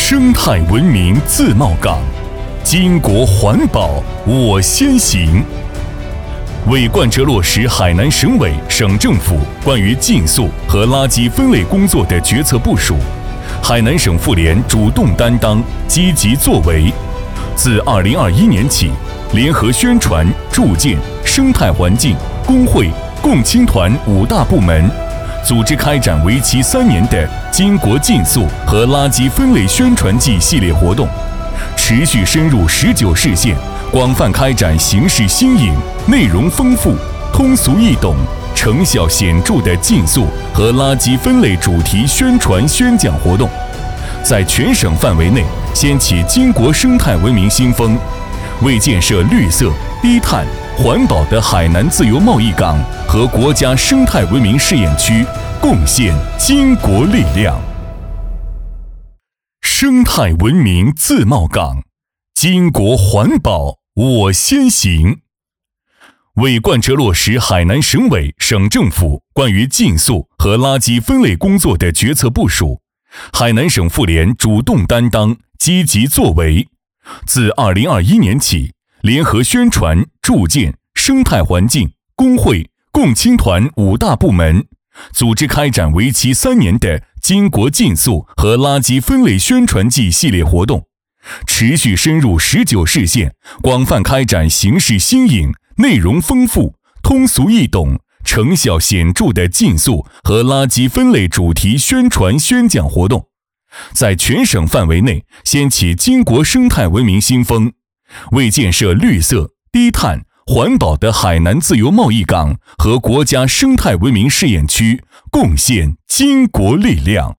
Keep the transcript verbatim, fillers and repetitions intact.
生态文明自贸港，巾帼环保我先行。为贯彻落实海南省委、省政府关于禁塑和垃圾分类工作的决策部署，海南省妇联主动担当、积极作为。自二零二一年起，联合宣传、住建、生态环境、工会、共青团五大部门，组织开展为期三年的巾帼禁塑和垃圾分类宣传季系列活动，持续深入十九市县，广泛开展形式新颖、内容丰富、通俗易懂、成效显著的禁塑和垃圾分类主题宣传宣讲活动，在全省范围内掀起巾帼生态文明新风，为建设绿色、低碳、环保的海南自由贸易港和国家生态文明试验区贡献巾帼力量。生态文明自贸港，巾帼环保我先行。为贯彻落实海南省委、省政府关于禁塑和垃圾分类工作的决策部署，海南省妇联主动担当、积极作为。自二零二一年起，联合宣传、住建、生态环境、工会、共青团五大部门，组织开展为期三年的巾帼禁塑和垃圾分类宣传季系列活动，持续深入十九市县，广泛开展形式新颖、内容丰富、通俗易懂、成效显著的禁塑和垃圾分类主题宣传宣讲活动，在全省范围内掀起巾帼生态文明新风，为建设绿色、低碳、环保的海南自由贸易港和国家生态文明试验区贡献巾帼力量。